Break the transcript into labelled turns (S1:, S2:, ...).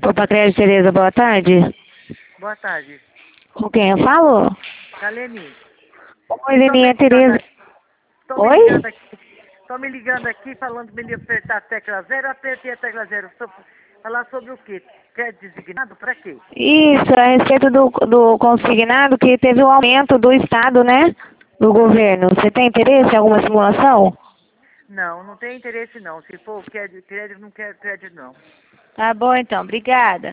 S1: Opa, Crédito Tereza, boa tarde.
S2: Boa tarde.
S1: Com quem eu falo?
S2: Galene,
S1: Oi, Leninha Tereza.
S2: tô me
S1: Oi?
S2: ligando aqui. Tô me ligando aqui falando pra me apertar a tecla zero. Apertei a tecla zero. Falar sobre o quê? Quer designado pra quê?
S1: Isso, a respeito do consignado que teve um aumento do Estado, né? Do governo. Você tem interesse em alguma simulação?
S2: Não, não tem interesse não. Se for crédito, não quero crédito não.
S1: Tá bom então, obrigada.